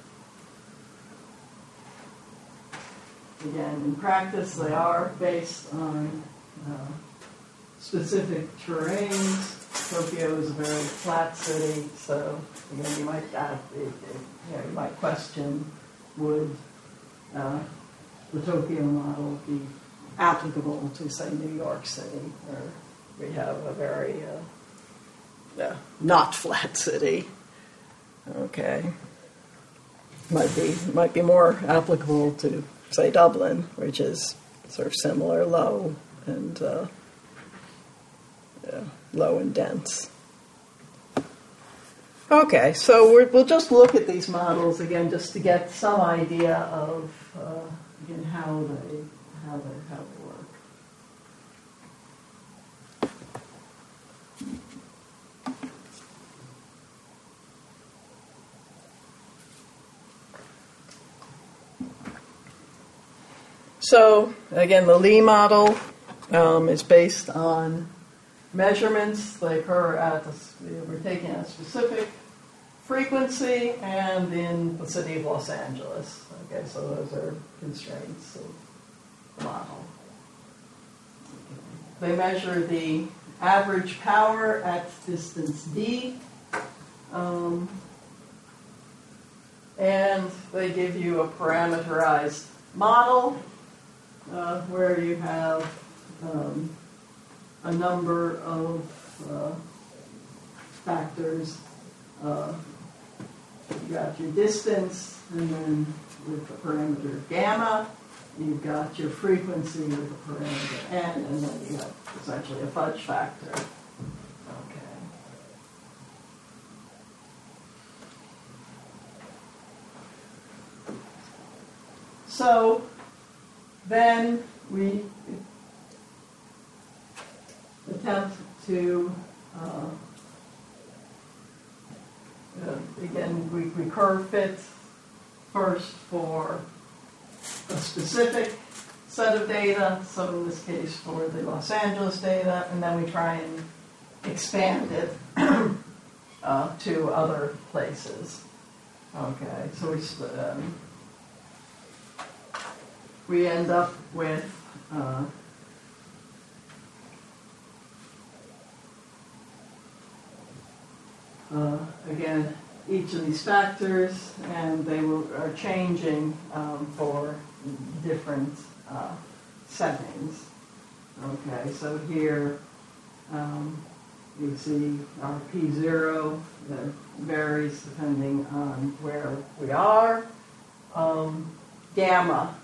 Again, in practice, they are based on uh, specific terrains. Tokyo is a very flat city, so again, you might ask, you know, you might question, would uh, the Tokyo model be applicable to, say, New York City, where we have a very uh, uh, not flat city? Okay, might be might be more applicable to, say, Dublin, which is sort of similar, low and uh, yeah, low and dense. Okay, so we're, we'll just look at these models again, just to get some idea of uh, again how they how they how they work. So again, the Lee model um, is based on measurements. They occur at the, we're taking a specific frequency and in the city of Los Angeles. Okay, so those are constraints of the model. They measure the average power at distance d, um, and they give you a parameterized model uh, where you have um, a number of uh, factors. Uh, you've got your distance, and then with the parameter gamma, you've got your frequency with the parameter n, and then you have essentially a fudge factor. Okay. So then we attempt to, uh, uh, again, we, we curve fit first for a specific set of data, so in this case for the Los Angeles data, and then we try and expand it uh, to other places. Okay, so we, um, we end up with uh, Uh, again, each of these factors, and they will, are changing um, for different uh, settings. Okay, so here um, you see our P zero that varies depending on where we are. Um, gamma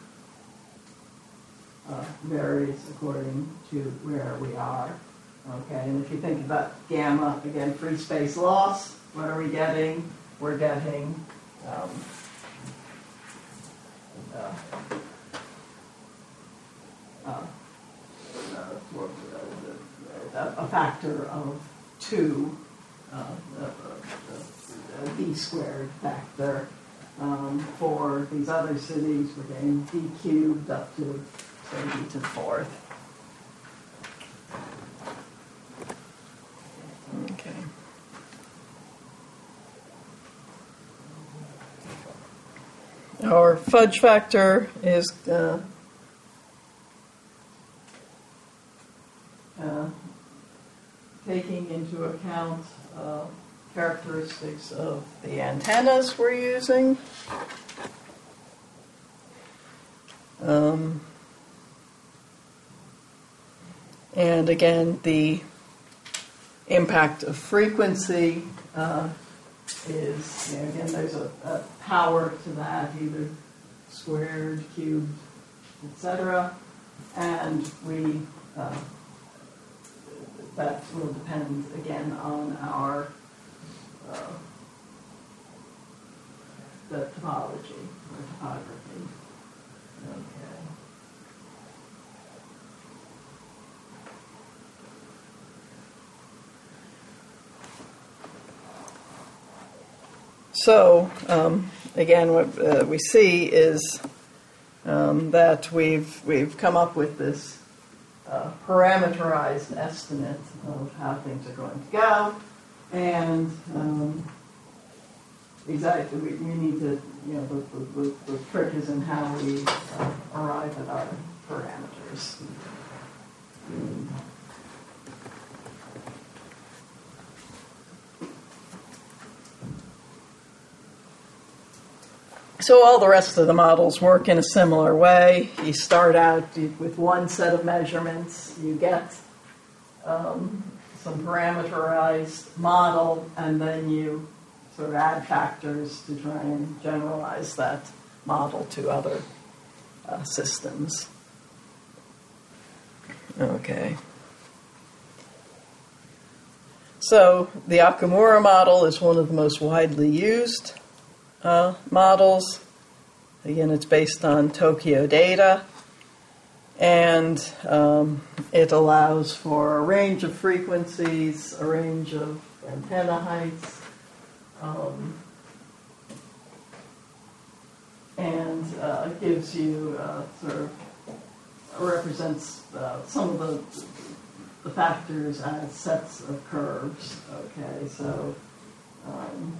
uh, varies according to where we are. Okay, and if you think about gamma, again, free space loss, what are we getting? We're getting um, uh, uh, uh, a factor of two, uh, a, a, a d squared factor. Um, for these other cities, we're getting d cubed up to, say, d to the fourth. Okay. Our fudge factor is uh, uh, taking into account uh, characteristics of the antennas we're using. Um, and again, the impact of frequency uh, is, you know, again, there's a, a power to that, either squared, cubed, et cetera. And we, uh, that will depend, again, on our, uh, the topology, or topography. Okay. So, um, again, what uh, we see is um, that we've we've come up with this uh, parameterized estimate of how things are going to go, and um, exactly we, we need to, you know, the, the, the, the trick is in how we uh, arrive at our parameters. So all the rest of the models work in a similar way. You start out with one set of measurements, you get um, some parameterized model, and then you sort of add factors to try and generalize that model to other uh, systems. Okay. So the Okumura model is one of the most widely used Uh, models. Again, it's based on Tokyo data, and um, it allows for a range of frequencies, a range of antenna heights, um, and uh, gives you uh, sort of represents uh, some of the the factors as sets of curves. Okay, so. Um,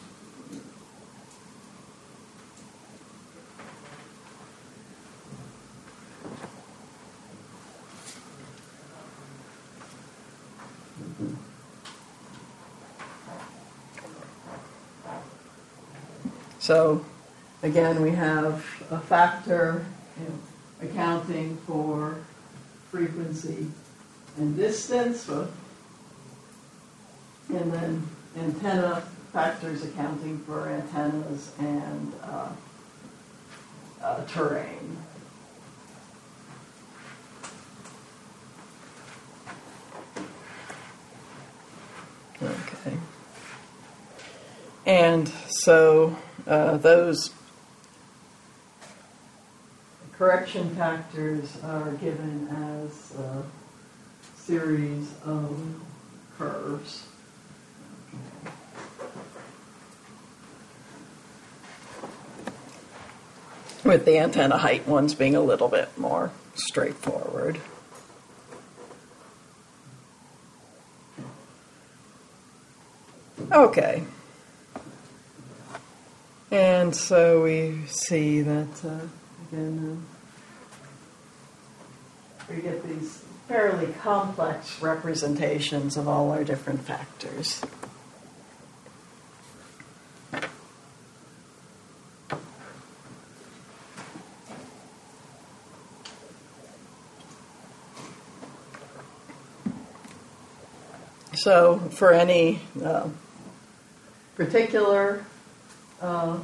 So, again, we have a factor, you know, accounting for frequency and distance, and then antenna factors accounting for antennas and uh, uh, terrain. Okay. And so uh, those correction factors are given as a series of curves. With the antenna height ones being a little bit more straightforward. Okay. And so we see that, uh, again, uh, we get these fairly complex representations of all our different factors. So for any uh, particular uh,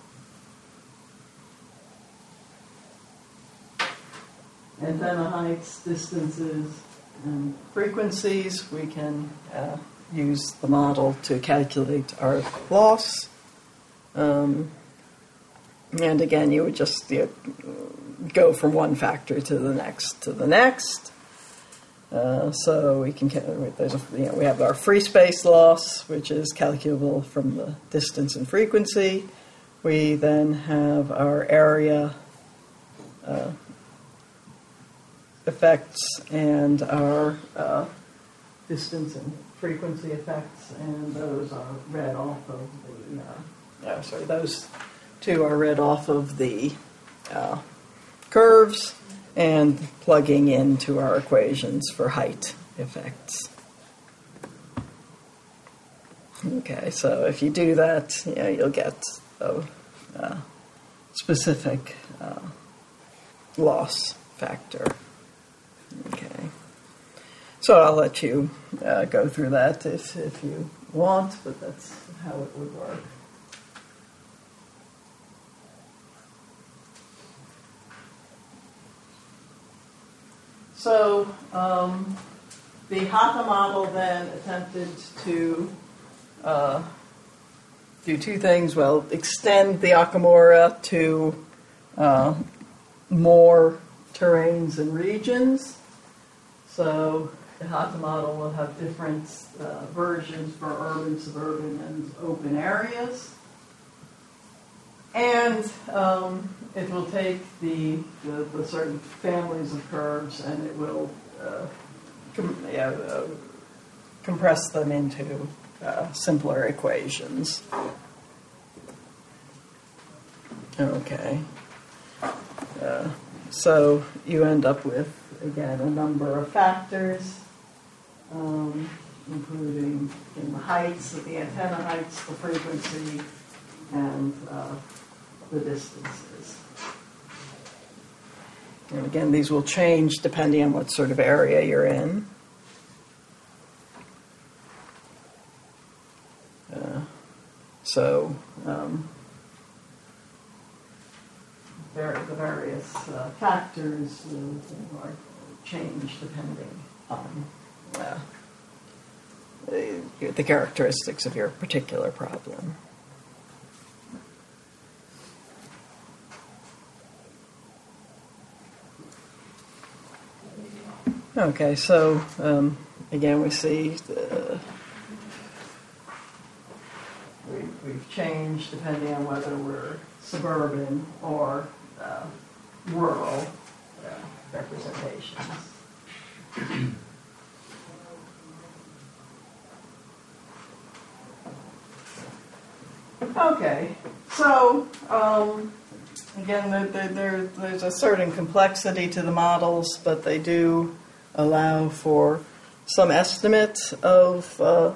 antenna heights, distances, and frequencies, we can uh, use the model to calculate our loss. Um, and again, you would just you know, go from one factor to the next to the next. Uh, so we can there's a, you know, we have our free space loss, which is calculable from the distance and frequency. We then have our area uh, effects and our uh, distance and frequency effects, and those are read off of the. Uh, oh, sorry, those two are read off of the uh, curves. And plugging into our equations for height effects. Okay, so if you do that, you know, you'll get a uh, specific uh, loss factor. Okay, so I'll let you uh, go through that if, if you want, but that's how it would work. So um, the Hata model then attempted to uh, do two things. Well, extend the Okumura to uh, more terrains and regions. So the Hata model will have different uh, versions for urban, suburban, and open areas. And um, it will take the, the, the certain families of curves and it will uh, com- yeah, uh, compress them into uh, simpler equations. Okay. Uh, so you end up with, again, a number of factors, um, including in the heights of the antenna heights, the frequency, and uh, the distances. And again, these will change depending on what sort of area you're in. Uh, so, um, there, the various uh, factors will uh, change depending on uh, the, the characteristics of your particular problem. Okay, so um, again, we see the, we, we've changed depending on whether we're suburban or uh, rural uh, representations. Okay, so um, again, there, there, there's a certain complexity to the models, but they do allow for some estimate of uh,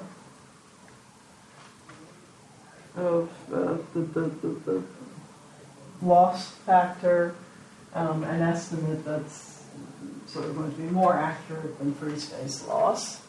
of uh, the, the, the, the loss factor, um, an estimate that's sort of going to be more accurate than free space loss.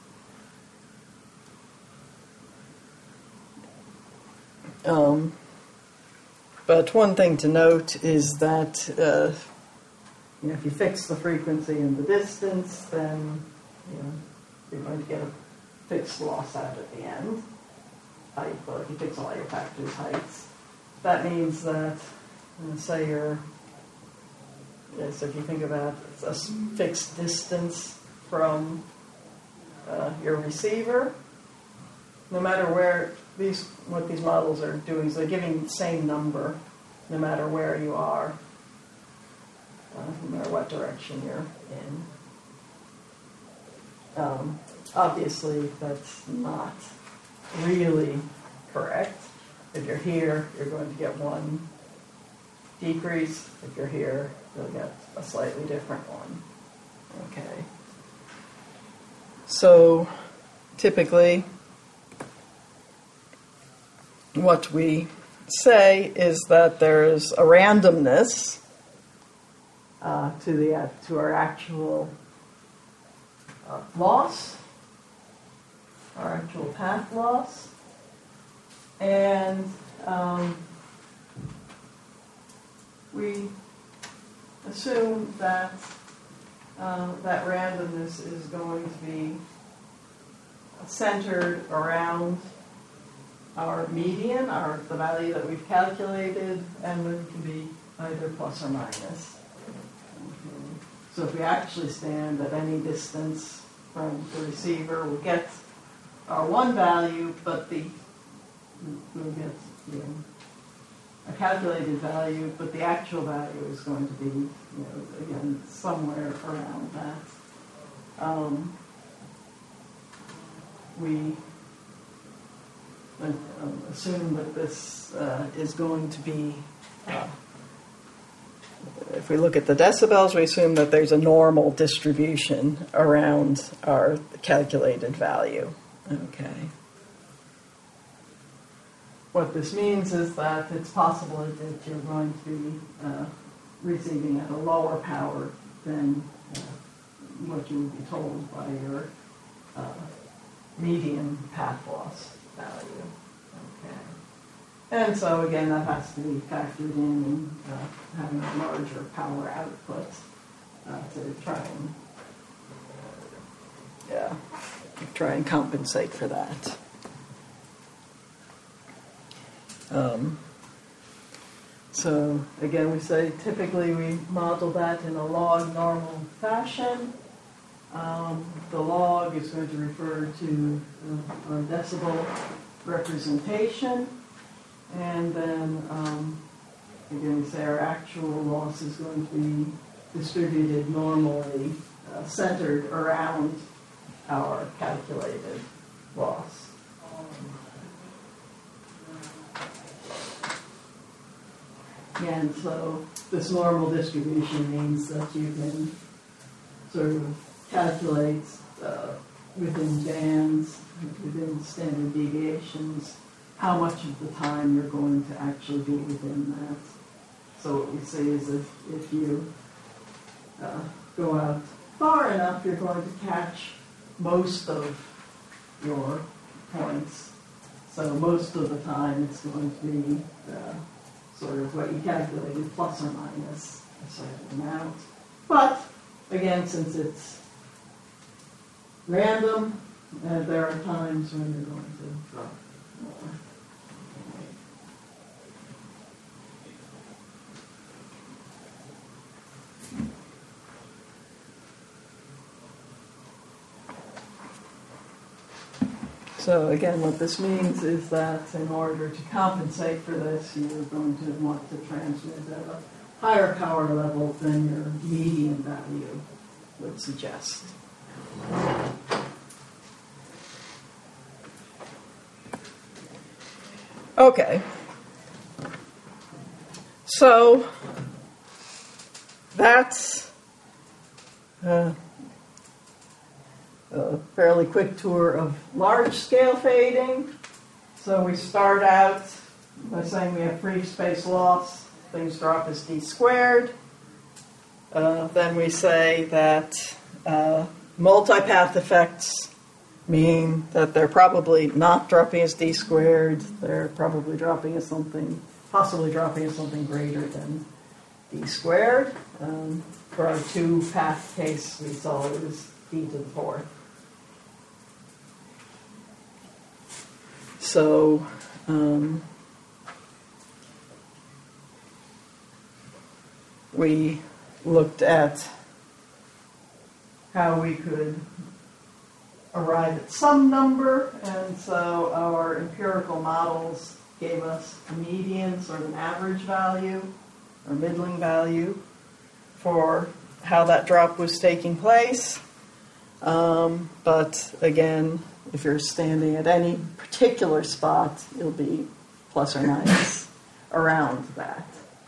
Um, but one thing to note is that uh, you know, if you fix the frequency and the distance, then you know, you're going to get a fixed loss out at the end. Height, well, if you fix all your factors, heights, that means that, uh, say you're, yeah, so if you think about a fixed distance from uh, your receiver, no matter where these, what these models are doing is they're giving the same number, no matter where you are. Uh, no matter what direction you're in. Um, obviously, that's not really correct. If you're here, you're going to get one decrease. If you're here, you'll get a slightly different one. Okay. So, typically, what we say is that there's a randomness Uh, to the uh, to our actual uh, loss, our actual path loss, and um, we assume that uh, that randomness is going to be centered around our median, our the value that we've calculated, and it can be either plus or minus. So if we actually stand at any distance from the receiver, we'll get our one value, but the we'll get you know, a calculated value, but the actual value is going to be, you know, again, somewhere around that. Um, we um, assume that this uh, is going to be uh, if we look at the decibels, we assume that there's a normal distribution around our calculated value. Okay. What this means is that it's possible that you're going to be uh, receiving at a lower power than uh, what you would be told by your uh, median path loss value. Okay. And so, again, that has to be factored in in uh, having a larger power output uh, to try and, yeah, try and compensate for that. Um, so, again, we say typically we model that in a log normal fashion. Um, the log is going to refer to uh, our decibel representation. And then, um, again, we say our actual loss is going to be distributed normally, uh, centered around our calculated loss. And so this normal distribution means that you can sort of calculate uh, within bands, within standard deviations, how much of the time you're going to actually be within that. So what we say is if, if you uh, go out far enough, you're going to catch most of your points. So most of the time it's going to be uh, sort of what you calculated plus or minus a certain amount. But again, since it's random, uh, there are times when you're going to drop more. So again, what this means is that in order to compensate for this, you're going to want to transmit at a higher power level than your median value would suggest. Okay. So that's uh, a fairly quick tour of large-scale fading. So we start out by saying we have free space loss. Things drop as d squared. Uh, then we say that uh, multipath effects mean that they're probably not dropping as d squared. They're probably dropping as something, possibly dropping as something greater than d squared. Um, for our two-path case, we saw it was d to the fourth. So, um, we looked at how we could arrive at some number, and so our empirical models gave us a median, sort of an average value, or middling value, for how that drop was taking place. Um, but again, if you're standing at any particular spot, you'll be plus or minus around that.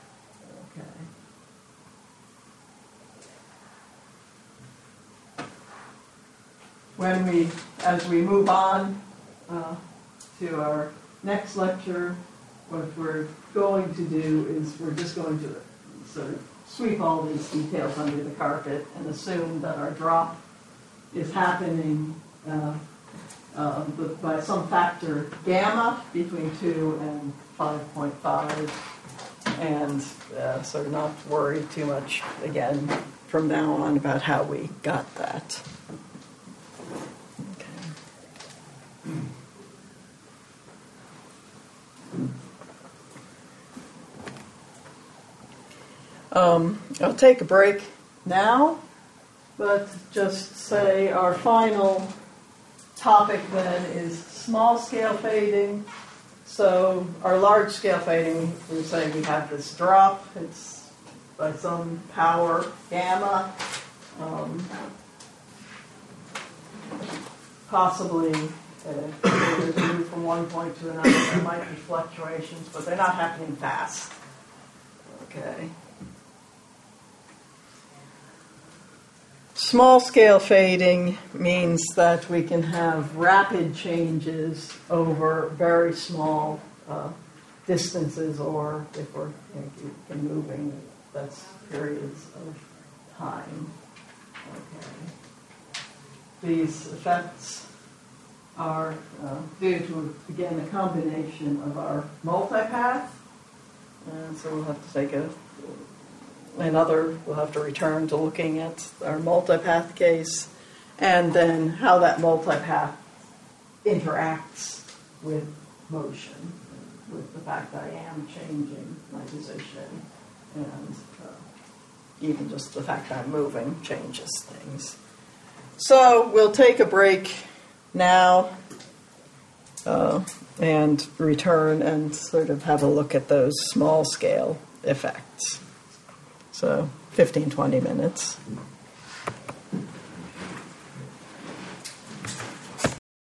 Okay. When we, as we move on uh, to our next lecture, what we're going to do is we're just going to sort of sweep all these details under the carpet and assume that our drop is happening uh, uh, by some factor gamma between two and five point five, and uh, sort of not worry too much again from now on about how we got that. Okay. Um, I'll take a break now, but just say our final topic then is small-scale fading. So our large-scale fading, we say we have this drop. It's by some power gamma, um, possibly uh, as we move from one point to another. There might be fluctuations, but they're not happening fast. Okay. Small-scale fading means that we can have rapid changes over very small uh, distances, or if we're you know, moving, that's periods of time. Okay. These effects are uh, due to, again, a combination of our multipath, and so we'll have to take a Another, we'll have to return to looking at our multipath case, and then how that multipath interacts with motion, with the fact that I am changing my position, and uh, even just the fact that I'm moving changes things. So we'll take a break now. uh, and return and sort of have a look at those small scale effects. So fifteen, twenty minutes.